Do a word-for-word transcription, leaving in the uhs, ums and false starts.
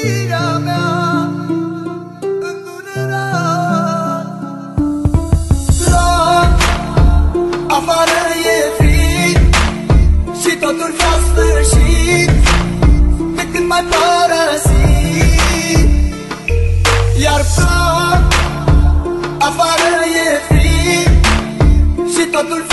iubirea mea îndurerat. Drag, afară e frig și totul s-a sfârșit de când m-ai părăsit. Iar plâng, afară e frig și totul